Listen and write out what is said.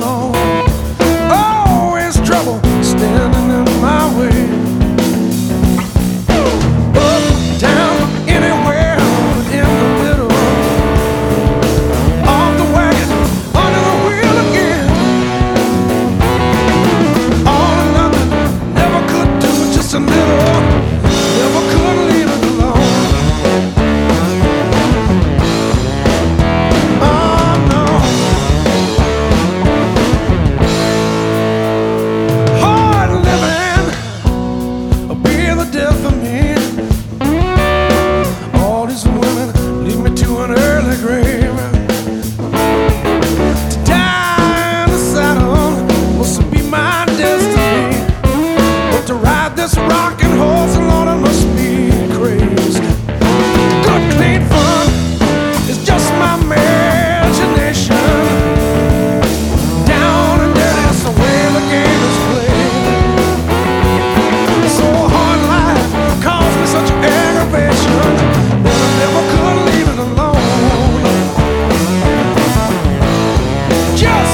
alone. Always trouble standing in my way. Up, down, anywhere, in the middle. Off the wagon, under the wheel again. All or nothing, never could do just a little. Never could leave it alone. Oh no. Hard living will be the death of me. All these women lead me to an early grave. To die in the saddle must be my destiny. But to ride this rocking horse alone, I must be crazy. Good clean fun is just my imagination. Down and dirty, that's the way the game is played. So hard life caused me such aggravation that I never could leave it alone. Just